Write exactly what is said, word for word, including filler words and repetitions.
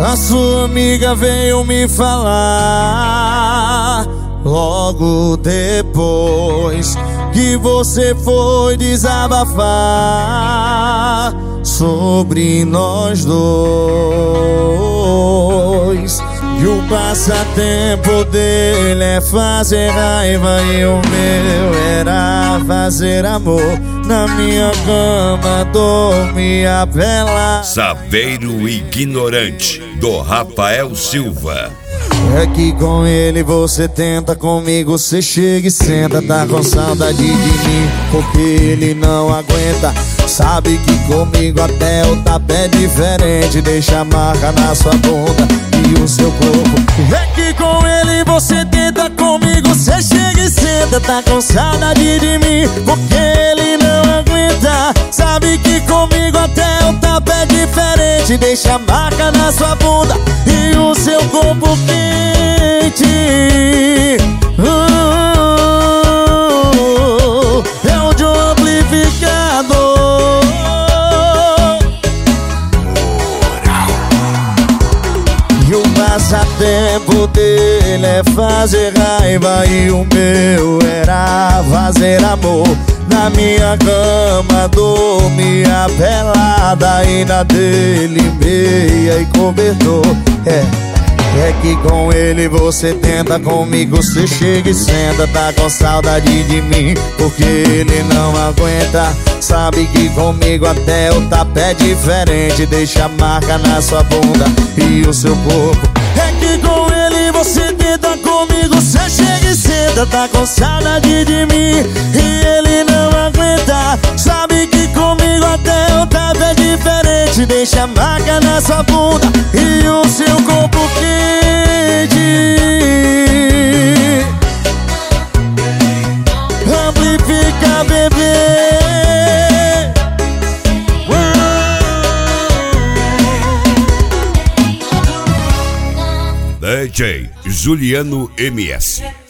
A sua amiga veio me falar logo depois que você foi desabafar sobre nós dois. E o passatempo dele é fazer raiva e o meu era fazer amor. Na minha cama dormia pelado. Saveiro Ignorante, do Rafael Silva. É que com ele você tenta, comigo você chega e senta. Tá com saudade de mim porque ele não aguenta. Sabe que comigo até o tapa é diferente. Deixa a marca na sua bunda e o seu corpo. É que com ele você tenta, comigo você chega e senta. Tá com saudade de mim porque ele não aguenta. Sabe que comigo até o tapa é diferente. Deixa a marca na sua bunda e o seu corpo quente. uh, É o de um amplificador. E o passatempo dele é fazer raiva e o meu era fazer amor. Na minha cama dormia pelada e na dele meia e cobertor. É, é que com ele você tenta, comigo você chega e senta. Tá com saudade de mim porque ele não aguenta. Sabe que comigo até o tapa é diferente. Deixa a marca na sua bunda e o seu corpo. É que com ele você tenta, comigo você chega e senta. Tá com saudade de mim e ele não aguenta. Sabe que comigo até o tapa é diferente. Deixa a marca na sua bunda e o seu corpo quente. Amplifica, bebê. D J Juliano M S.